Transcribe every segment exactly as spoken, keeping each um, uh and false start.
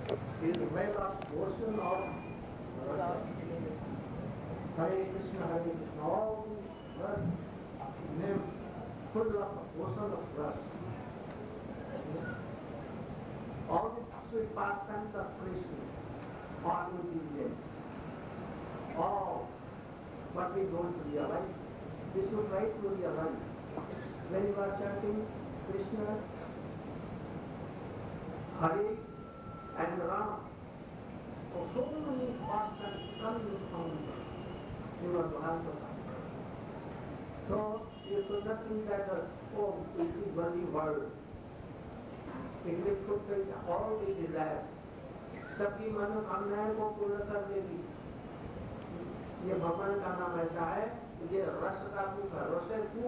is well of ocean of rasa. Hare Krishna, Hare Krishna, all these words name full of ocean of rasa. All the sweet pastimes of Krishna, all will be there. All what we don't realize, we should try to realize. When you are chanting Krishna, Hare and Rama, so, so many pastimes come from your heart. So you should not think that oh, it is only word. It will fulfill all the desires. सबकी मनोकामनाएं को पूर्ण कर देगी. ये भगवान का नाम ऐसा है, ये रस का कुछ रस है तू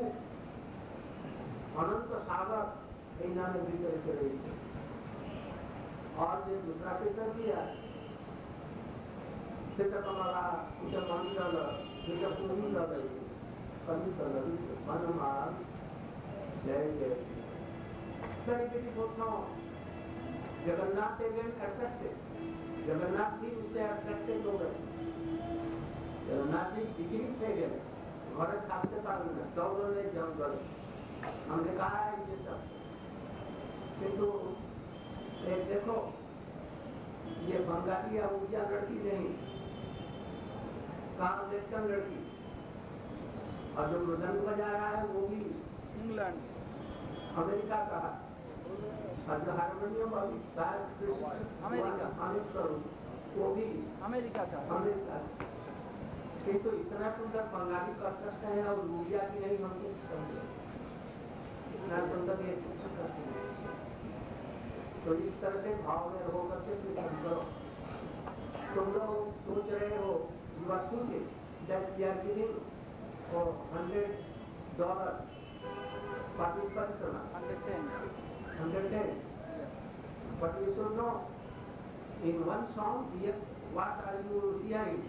अनंत सागर ऐना में भीतर के रही है. और ये दूसरा पेपर दिया सिद्ध कमला उसे मंगल उसे पूरी कर रही है. कभी कर रही है मनमान जय जय. Very beautiful song. Jagannath again attracted. Jagannath भी उससे attracted हो गए. जगन्नाथ जी बिजली थे गए. घर खाते पानी में दौड़ ले जंगल. हमने कहा है ये सब. किंतु एक देखो ये बंगाली या ऊर्जा लड़की नहीं. कहाँ देखकर लड़की. और जो मृदंग बजा रहा है वो भी इंग्लैंड अमेरिका का है. हारमोनियम अमेरिका वो भी अमेरिका का अमेरिका. किंतु इतना सुंदर बंगाली कर सकते हैं और ऊर्जा की नहीं हम इतना सुंदर ये करते हैं. तो इस तरह से भाव में होकर के तुम करो. तुम लोग सोच रहे हो you are thinking that we are giving for hundred dollar participant hundred ten Hundred ten. But you should know, in one song, what are you hearing?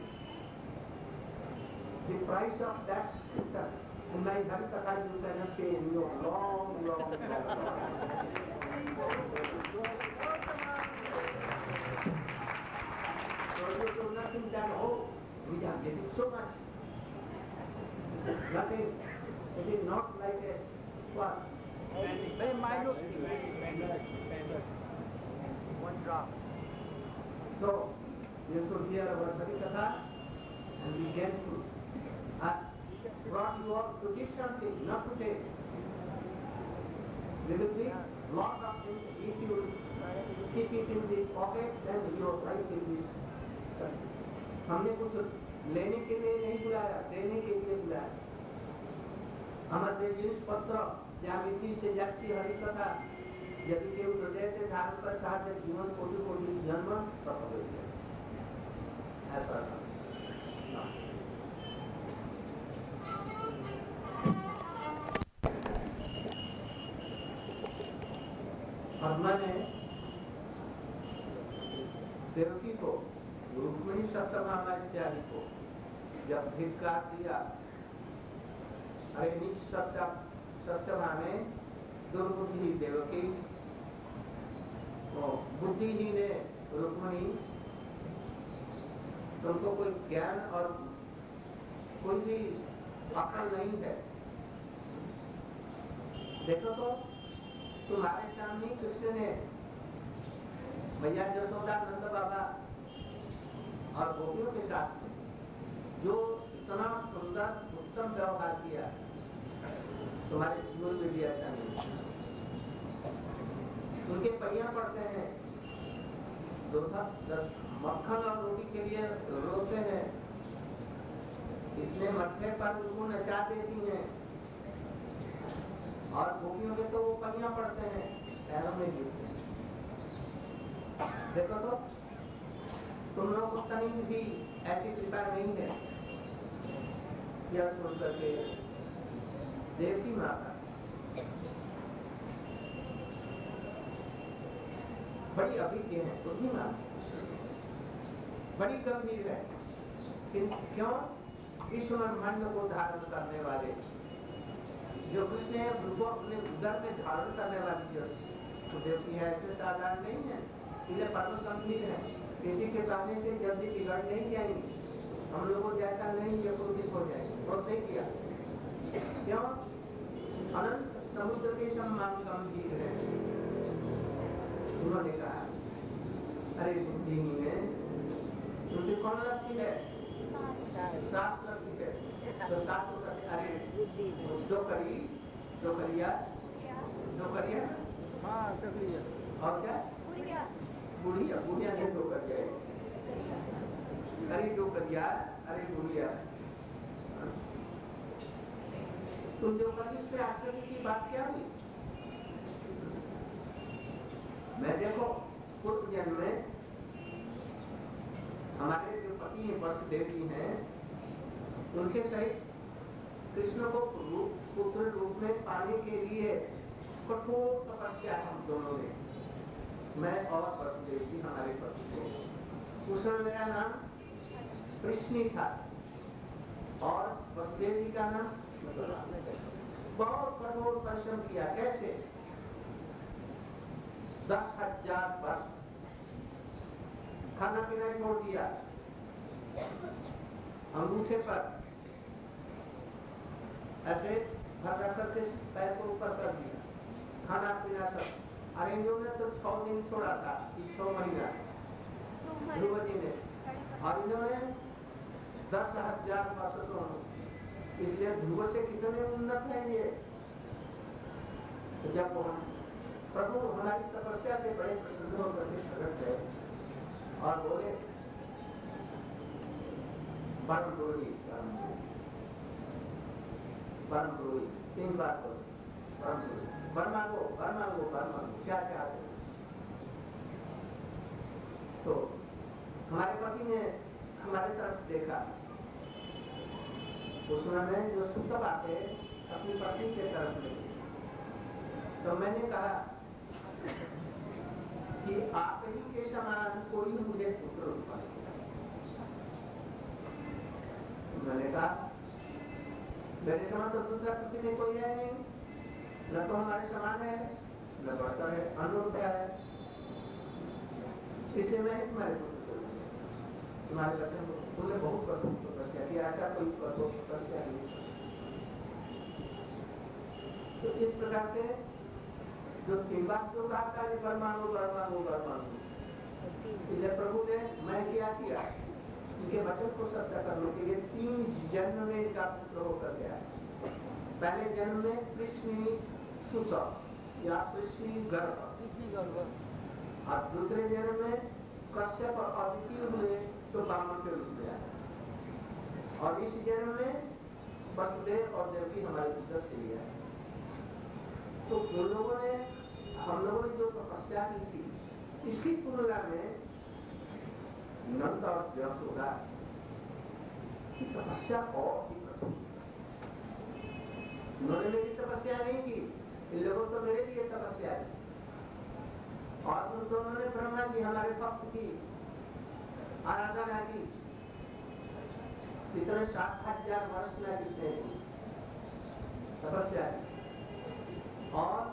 The price of that scooter. In my Harikatha, you cannot pay in your long, long, long, long. So you should not think that, oh, we are getting so much. Nothing. It is not like a what? Very minor thing. One drop. So, you should hear our Harikatha and be careful. I brought you up to give something, not to take. There will be lot of things. If you keep it in this pocket, then your life will be. हमने कुछ लेने के लिए नहीं बुलाया, देने के लिए बुलाया. हमारे जिस पत्र जागृति से जाती हरिकथा यदि केवल हृदय से धारण कर चाहते जीवन कोटि कोटि जन्म सफल हो जाए. ऐसा पद्मा ने देवकी को रुक्मिणी सत्यभामा इत्यादि को जब धिक्कार दिया. अरे नीच सत्य सत्यभामे दुर्बुद्धि देवकी बुद्धिहीन ने रुक्मिणी तुमको कोई ज्ञान और कोई भी अकल नहीं है. देखो तो तुम्हारे सामने कृष्ण ने भैया जसोदा नंद बाबा और गोपियों के साथ में जो इतना सुंदर उत्तम व्यवहार किया तुम्हारे जीवन में भी ऐसा नहीं. उनके पहिया पड़ते हैं, मक्खन और रोटी के लिए रोते हैं. इतने मट्ठे पर उनको नचा देती हैं. और गोपियों के तो वो पहिया पड़ते हैं, पैरों में गिरते हैं. देखो तो तुम लोगों को कहीं भी ऐसी कृपा नहीं है. यह सुन करके देवकी माता बड़ी अभिज्ञ है. बुद्धि माता बड़ी गंभीर है. क्यों? विश्व ब्रह्मांड को धारण करने वाले जो कृष्ण है उनको अपने उदर में धारण करने वाली जो तो देवकी है ऐसे साधारण नहीं है. इसलिए परम संगीत है, किसी के कहने से जल्दी बिगड़ नहीं जाएंगे, हम लोगों जैसा नहीं बेकुर्बित हो जाएंगे। और नहीं किया क्यों? अनंत समुद्र के समान गंभीर है। उन्होंने कहा अरे बुद्धि में तुझे कौन लगती है? सास लगती है। तो सास को कहते अरे जो करी जो करिया जो करिया हाँ कर लिया। और क्या बुढ़िया बुढ़िया ने जो कर जाए, अरे जो करिया अरे बुढ़िया। तुम जो करी उसमें आश्चर्य की बात क्या हुई? मैं देखो पूर्व जन्म में हमारे जो पति हैं वसुदेव जी हैं, उनके सहित कृष्ण को पुत्र रूप में पाने के लिए कठोर तपस्या हम दोनों ने, मैं और वसुदेव जी हमारे पति थे। उस समय मेरा नाम कृष्णी था और वसुदेव जी का नाम बहुत कठोर परिश्रम किया। कैसे? दस हजार वर्ष खाना पीना छोड़ दिया, अंगूठे पर ऐसे भर रखकर के पैर को ऊपर कर दिया, खाना पीना सब। अरे इन्होंने तो छह दिन छोड़ा था, छह महीना ध्रुव जी ने, और इन्होंने दस हजार वर्ष दोनों। इसलिए ध्रुव से कितने उन्नत है ये। तो जब प्रभु हमारी तपस्या से बड़े प्रसन्न होकर के प्रकट है और बोले परम द्रोही परम द्रोही तीन बार बोले परम द्रोही, वर मांगो वर मांगो वर मांगो, क्या चाहते हो? तो हमारे पति ने हमारे तरफ देखा, उस समय जो शुद्ध बात है अपनी पत्नी के तरफ में, तो मैंने कहा कि आप ही के समान कोई मुझे पुत्र उत्पन्न किया। मैंने कहा मेरे समान तो दूसरा पति में कोई है नहीं, न तो हमारे समान है न बढ़ता है, अनुरूप है, इसलिए मैं तुम्हारे पुत्र तुम्हारे बच्चे तुमने बहुत कठोर तपस्या किया, ऐसा कोई कठोर तपस्या नहीं। तो इस प्रकार से जो तीन बात जो कहा था वर मांगो वर मांगो वर मांगो, इसलिए प्रभु ने मैं क्या किया, इनके वचन को सत्य करने के लिए तीन जन्म में इनका पुत्र होकर गया। पहले जन्म में कृष्णी सुत या कृष्णी गर्भ कृष्णी गर्भ, और दूसरे जन्म में कश्यप और अदिति हुए तो ब्राह्मण के रूप में आया, और इस जन्म में वसुदेव और देवकी हमारे पुत्र से लिया। तो उन लोगों ने हम लोगों ने जो तपस्या की थी इसकी तुलना में नंद और यशोदा की तपस्या और भी कठोर। उन्होंने मेरी तपस्या नहीं की, इन लोगों तो मेरे लिए तपस्या की, और उन दोनों ने ब्रह्मा जी हमारे भक्त की आराधना की। कितने सात हजार वर्ष में कितने तपस्या की, और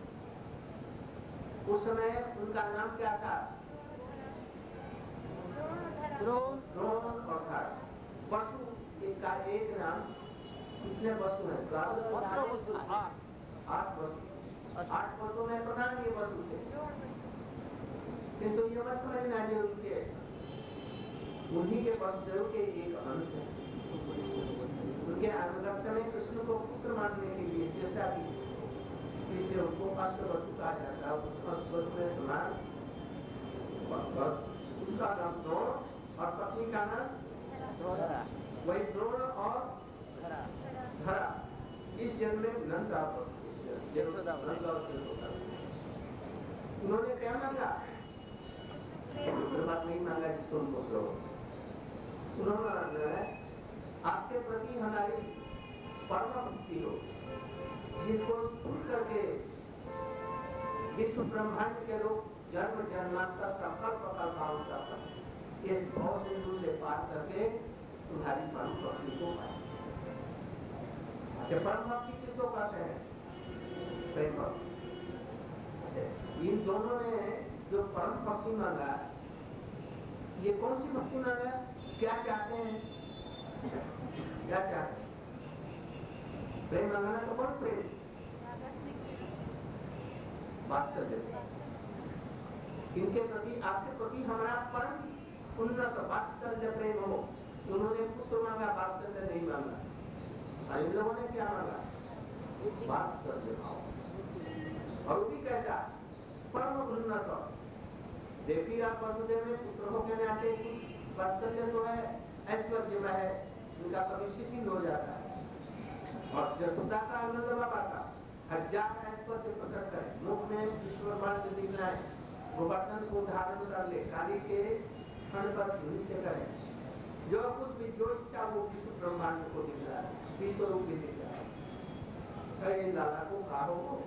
उस समय उनका नाम क्या था? द्रोण द्रोण और धर। वसु का एक नाम, कितने वसु है? आठ वसु, आठ वसु में प्रधान ये वसु थे, किंतु ये मत समझना जो उनके उन्हीं के वसुदेव के एक अंश है। उनके अनुगत्य में कृष्ण को पुत्र मानने के लिए जैसा भी, इसलिए उनको अष्टवसु कहा जाता है। उस अष्टवसु में समान उनका नाम द्रोण और पत्नी का नाम वही द्रोण और धरा। इस जन्म में नंद और उन्होंने क्या मांगा? बात नहीं मांगा जिसको उनको करो। उन्होंने आपके प्रति हमारी परम भक्ति हो, जिसको सुन करके विश्व ब्रह्मांड के लोग जन्म जन्मांतर संकल्प कल्पाओं का इस भाव सिंधु से पार करके तुम्हारी परम भक्ति को पाए। परम भक्ति किसको कहते हैं? प्रेम भक्ति। इन दोनों ने जो परम भक्ति मांगा, ये कौन सी भक्ति मांगा? क्या चाहते हैं? क्या चाहते हैं? प्रेम मांगना तो कौन प्रेम? वात्सल्य। इनके प्रति, आपके प्रति हमारा परम उन्नत वात्सल्य प्रेम हो। उन्होंने पुत्र मांगा, वात्सल्य नहीं मांगा। इन लोगों ने क्या मांगा? वात्सल्य भाव। और वो भी कैसा? परम उन्नत। देखिए आप वसुदेव में पुत्र हो के नाते कुछ वात्सल्य तो है, ऐश्वर्य में है, उनका कभी शिथिल हो जाता है। और जसोदा का आनंद बाबा का हजार ऐश्वर्य प्रकट करे, मुख में ईश्वर बाण दिख रहा है, गोवर्धन को धारण कर ले, काली के क्षण पर नृत्य करे, जो कुछ भी जो इच्छा वो विश्व ब्रह्मांड को दिख रहा है, विश्व रूप भी दिख रहा है। कहे लाला को कहा हो,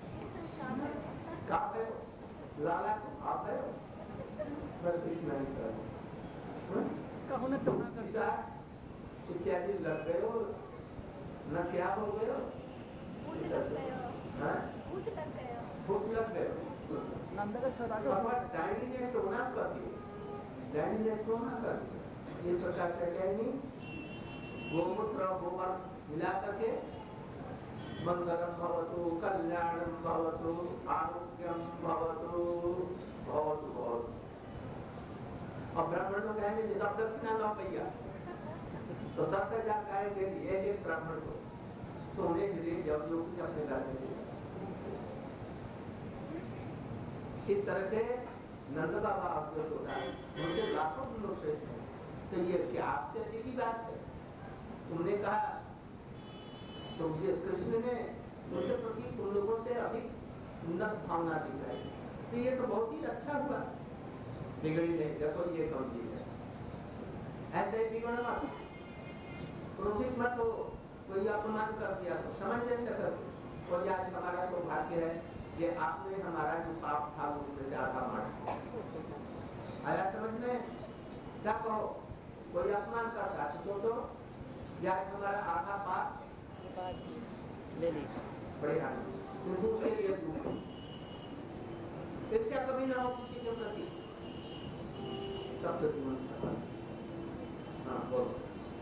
कहा है लाला को आप है, बस इतना ही करो। कहो न तो ना कर इत्यादि लग गए हो न, क्या हो गए हो? भूत लग गए हो, भूत लग गए हो, भूत लग गए हो। नंद का छोरा जो डायनी ने टोना कर दिया, डायनी ने टोना कर दिया। इस प्रकार से डायनी गोमूत्र और गोबर मिला करके मंगलम भवतु, कल्याणम भवतु, आरोग्यम भवतु, बहुत बहुत। और ब्राह्मण लोग कहेंगे जब दक्षिणा लो भैया, तो दस हजार गाय दे दी एक एक ब्राह्मण को, तो उन्हें लिए जब लोग अपने घर में दिए। इस तरह से नंद बाबा अवगत होता है, उनसे लाखों लोग श्रेष्ठ हैं। तो ये क्या आपसे अच्छी की बात है? तुमने कहा तो कृष्ण ने उनके प्रति उन लोगों से अधिक उन्नत भावना दिखाई, तो ये तो बहुत ही अच्छा हुआ। बिगड़ी नहीं, देखो ये कौन चीज है, ऐसे बिगड़ मत, क्रोधित मत हो, कोई अपमान कर दिया तो सामंजस्य करो। और आज हमारा सौभाग्य है कि आपने हमारा जो पाप था उससे ज्यादा मार आया समझ में। क्या कहो, कोई अपमान करता तो तो या हमारा आधा पाप ले ली बड़े आनंद दूसरे लिए दूर। ईर्ष्या कभी ना हो किसी के प्रति, सबके जीवन सफल। हाँ बोलो।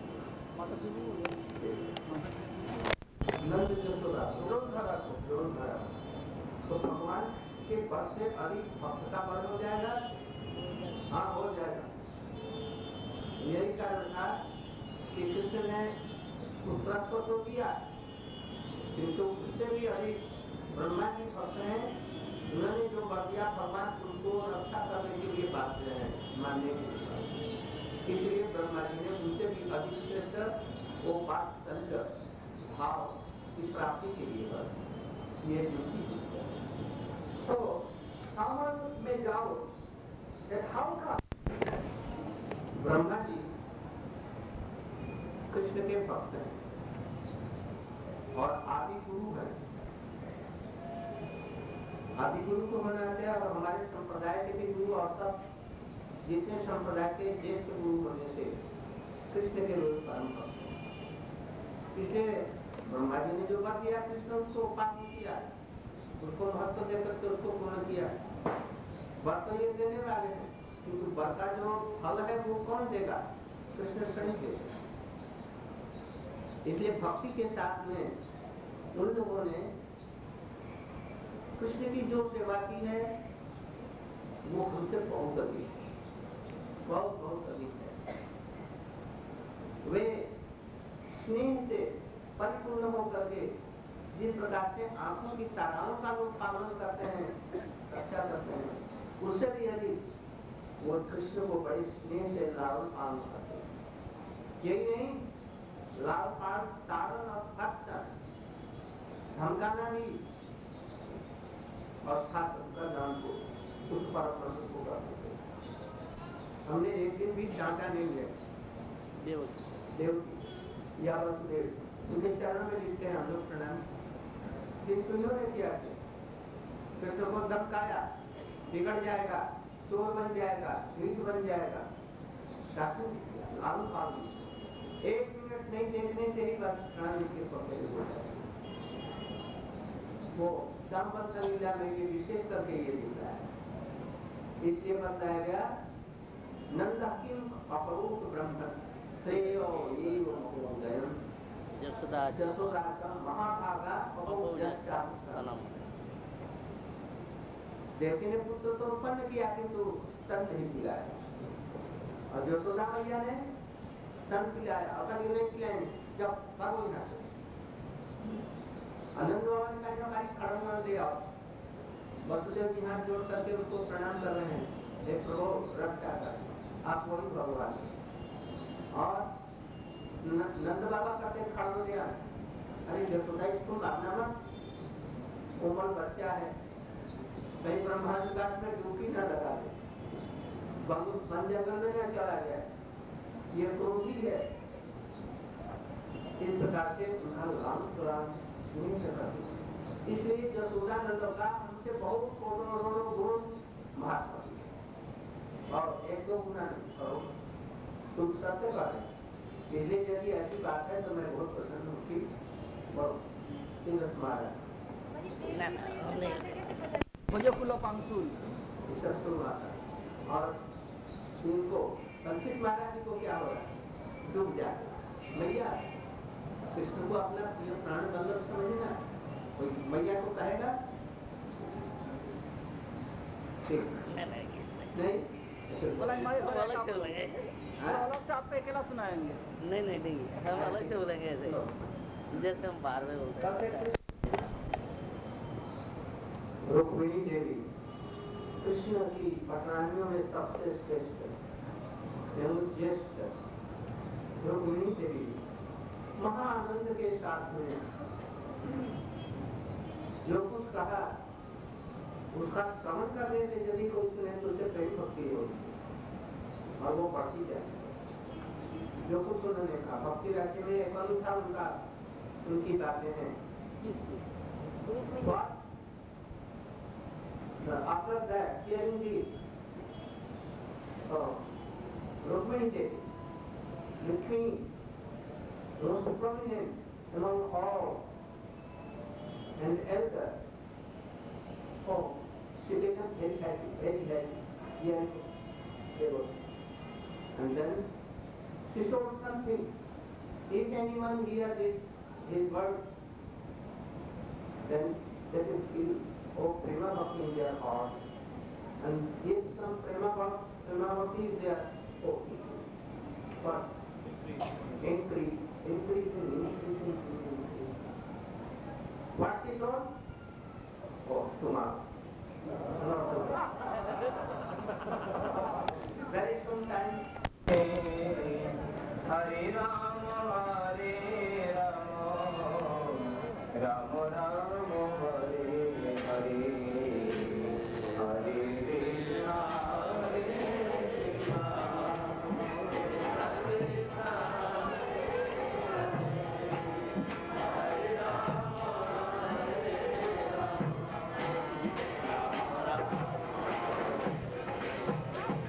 नंद जसोदा जोर धरा को जोर धरा, तो भगवान के बल से अधिक भक्त का बल हो जाएगा। हाँ हो जाएगा। यही कारण था कि कृष्ण ने पुत्रत्व तो दिया, किंतु उससे भी अधिक ब्रह्मा जी भक्त हैं, उन्होंने जो वर दिया भगवान उनको रक्षा करने के लिए बाध्य है, मानने के लिए। इसलिए ब्रह्मा जी ने उनसे भी अधिक श्रेष्ठ वो वात्सल्य भाव की प्राप्ति के लिए कर ये युक्ति। तो सावन में जाओ, का ब्रह्मा जी कृष्ण के भक्त हैं और आदि गुरु है। आदि गुरु को मनाते हैं और हमारे संप्रदाय के भी गुरु और सब जितने संप्रदाय के ज्येष्ठ गुरु होने से कृष्ण के लोग परम भक्त हैं। इसलिए ब्रह्मा जी ने जो बात किया कृष्ण उसको उपासना किया, उसको महत्व देकर के उसको पूर्ण किया। वर तो ये देने वाले हैं, क्योंकि वर का जो फल है वो कौन देगा? कृष्ण स्वयं देगा। इसलिए भक्ति के साथ में उन लोगों ने कृष्ण की जो सेवा की है वो हमसे बहुत अधिक है, बहुत बहुत अधिक है। वे स्नेह से परिपूर्ण होकर के जिस प्रकार से आंखों की ताराओं का लोग पालन करते हैं, रक्षा करते हैं, उससे भी अधिक वो कृष्ण को बड़े स्नेह से लालन पालन करते हैं। यही नहीं, लाल पाल तारण और हत्या धमकाना भी और साथ उनका नाम को उस परम को करते। हमने एक दिन भी डांटा नहीं है देव देव या वसुदेव, उनके चरण में लिखते हैं हम लोग प्रणाम। किंतु इन्होंने किया, कृष्ण को धमकाया, बिगड़ जाएगा, चोर बन जाएगा, नीच बन जाएगा, शासन लालू पालू। एक मिनट नहीं देखने से ही बस प्राणी के पकड़े हो जाए। वो दाम्पत्य लीला में ये विशेष करके ये दिख रहा है। इसलिए बताया गया नंद किम अपरूप ब्रह्म श्रेयो एव महोदयम यशोदा यशोदा का महाभागा अपौजस्यास्तनम। देवकी ने पुत्र तो उत्पन्न किया किंतु स्तन नहीं पिलाया, और यशोदा मैया ने स्तन पिलाया। अगर ये नहीं पिलाएंगे जब करो ही ना आनंद बाबा ने कहा हमारी खड़ंगा ले आओ। वसुदेव जी हाथ जोड़ करके उसको प्रणाम कर रहे हैं, एक प्रभु रक्षा कर, आप वही भगवान। और नंद बाबा कहते खड़ंगा ले आओ। अरे यशोदा इसको मारना मत, कोमल बच्चा है, कहीं ब्रह्मा विकास में डूबी न लगा दे, वन जंगल में न चला जाए, ये क्रोधी है। इस प्रकार से उनका राम राम नहीं सकता। इसलिए यशोदा नंद का हमसे बहुत करोड़ों गुण महात्मा और एक दो गुना नहीं और तुम सत्य बात है। इसलिए यदि ऐसी बात है तो मैं बहुत प्रसन्न हूँ कि बहुत महाराज मुझे फूलो पांसुल सब शुरुआत है। और इनको संकित महाराज जी को क्या हो रहा है, डूब जाए मैया कृष्ण को अपना प्रिय प्राण बल्लभ समझना, कोई मैया को कहेगा नहीं बोला हमारे अलग से बोलेंगे, अलग से आपको अकेला सुनाएंगे। नहीं नहीं नहीं हम अलग से बोलेंगे ऐसे जैसे हम बाहर में बोलते हैं। रुक्मिणी देवी कृष्ण की पटरानियों में सबसे श्रेष्ठ एवं ज्येष्ठ रुक्मिणी देवी महाआनंद के साथ में जो कुछ कहा उसका श्रवण करने से यदि कोई सुने तो उसे प्रेम भक्ति होगी और वो बढ़ती जाए। जो कुछ उन्होंने कहा भक्ति राज्य में एक था उनका, उनकी बातें हैं। After that, hearing this, uh, Rukmini Devi, Lakshmi, most prominent among all, and elder, oh, she became very happy, very happy, hearing devotion. And then she told something. If anyone hear this, his words, then they will feel oh, prema bhakti in their heart, and if some prema bhakti is there, oh, but increase, increase, increase, increase, increase. What she told? Oh, tomorrow. Very soon time. Hare Rama, Hare Rama, Rama Rama, Hare Hare, Hare Krishna, Hare Krishna, Hare Krishna, Hare Rama, Hare Rama, Rama Rama,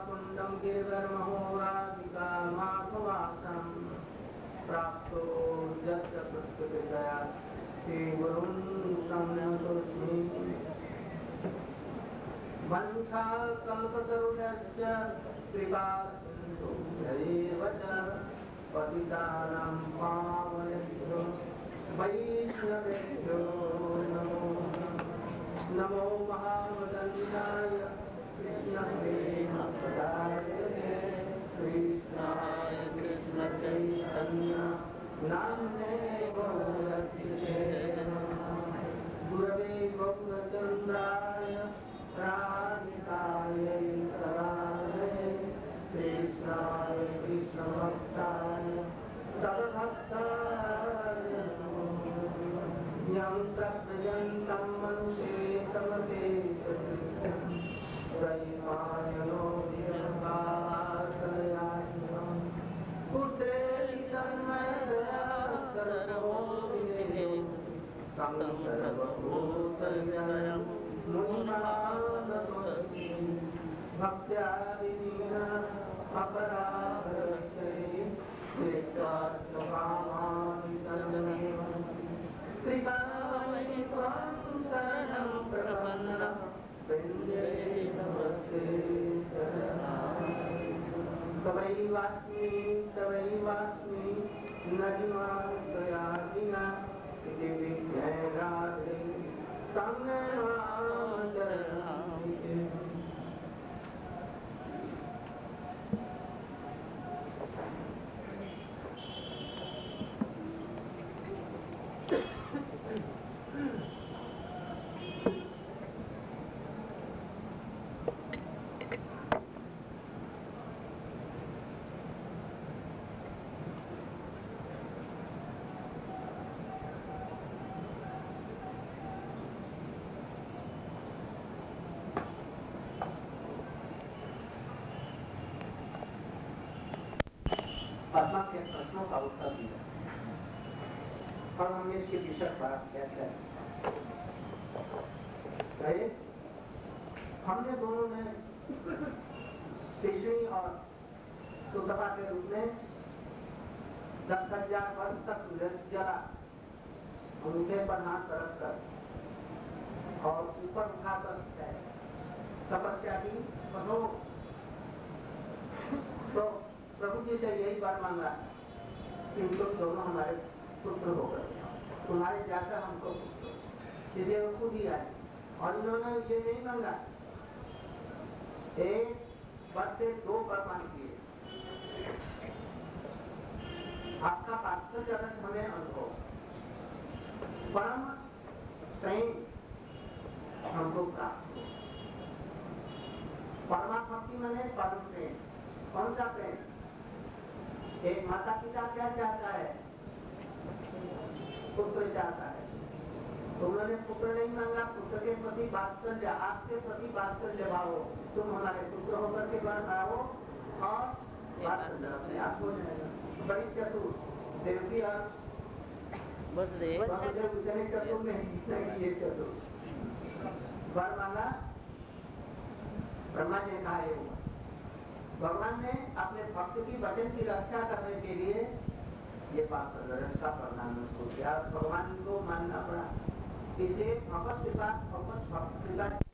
Kundam गिरिवर्महोराधिका माधवासम प्राप्तो यस्य प्रत्यक्षया श्री गुरुं संनतोस्मि वंशा कल्पतरुश्च कृपा सिन्धुभ्यैव च पतितानां पावनेभ्यो वैष्णवेभ्यो नमो नमो महावदन्याय कृष्णप्रेमप्रदायते कृष्णाय कृष्णचैतन्य नाम्ने गौरतिसे गुरवे गौरचन्द्राय राधिकायै तदालये कृष्णाय कृष्णभक्ताय तद्भक्ताय यं प्रत्ययन्तं मनुष्ये तमते त्रयीमायनो निर्भासयान्यं पुत्रेति तन्मयतया सर्वोऽविदे तं सर्वभूतहृदयं मुनिमानतोऽस्मि भक्त्या विनीना अपराधरक्षये कृत्वास्मकामानि सर्वमेव कृपामयि त्वां शरणं प्रपन्ना वन्दे नमस्ते शरणागते तवैवास्मि तवैवास्मि नहिमा त्वया विना इति विज्ञानादे तं नमामि शरणागते पद्मा के प्रश्नों का उत्तर दिया और हमने इसके विषय पर व्याख्या की। हमने दोनों ने तीसरी और सुतपा के रूप में दस हजार वर्ष तक जला उनके पर हाथ रख कर और ऊपर उठाकर तपस्या की। तो प्रभु जी से यही बात मांगा कि उनको दोनों हमारे पुत्र होकर तुम्हारे जाकर हमको इसलिए वो खुद ही आए और इन्होंने ये नहीं मांगा एक वर्ष से दो वर मांग किए। आपका पात्र जगत हमें अनुभव परम प्रेम हमको प्राप्त परमात्मा की मैंने परम प्रेम। कौन सा प्रेम? एक माता पिता क्या चाहता है? पुत्र चाहता है। तो उन्होंने पुत्र नहीं मांगा, पुत्र के प्रति वात्सल्य, आपके प्रति वात्सल्य भाव, तुम हमारे पुत्र होकर के बाहर आओ और वात्सल्य अपने आप हो जाएगा। बड़ी चतुर देवकी और उतने चतुर नहीं जितने की ये चतुर वर मांगा ब्रह्मा जी कहा हुआ। भगवान ने अपने भक्त की वचन की रक्षा करने के लिए ये बात का प्रदान उसको किया। भगवान को मानना पड़ा। इसलिए भगवत कृपा भगवत भक्त कृपा